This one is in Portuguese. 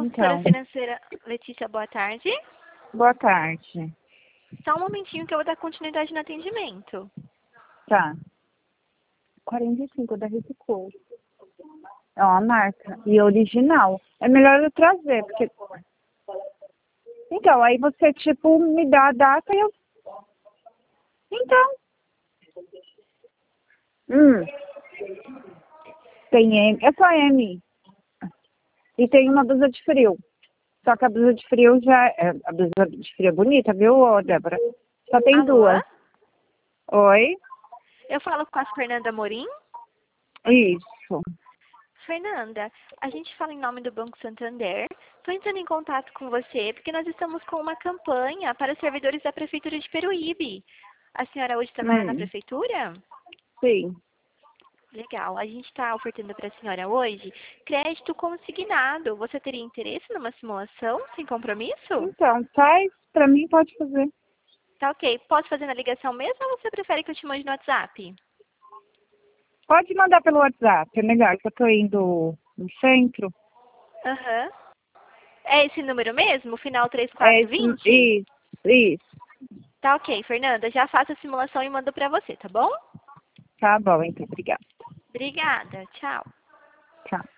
Consultora financeira Letícia, boa tarde. Boa tarde. Só um momentinho que eu vou dar continuidade no atendimento. Tá. 45 da Risicou. É uma marca. E original. É melhor eu trazer, porque... Então, aí você, tipo, me dá a data e eu... Então. Tem M. É só M. E tem uma blusa de frio. Só que a blusa de frio já... A blusa de frio é bonita, viu, Débora? Só tem Alô? duas. Oi? Eu falo com a Fernanda Morim. Isso. Fernanda, a gente fala em nome do Banco Santander. Estou entrando em contato com você porque nós estamos com uma campanha para servidores da Prefeitura de Peruíbe. A senhora hoje trabalha na Prefeitura? Sim. Legal. A gente está ofertando para a senhora hoje crédito consignado. Você teria interesse numa simulação sem compromisso? Então, faz. Pra mim, pode fazer. Tá ok. Posso fazer na ligação mesmo ou você prefere que eu te mande no WhatsApp? Pode mandar pelo WhatsApp. É melhor, que eu tô indo no centro. Aham. É esse número mesmo? Final É 3420? isso. Tá ok, Fernanda. Já faço a simulação e mando pra você, tá bom? Tá bom, então. Obrigada. Obrigada. Tchau. Tchau.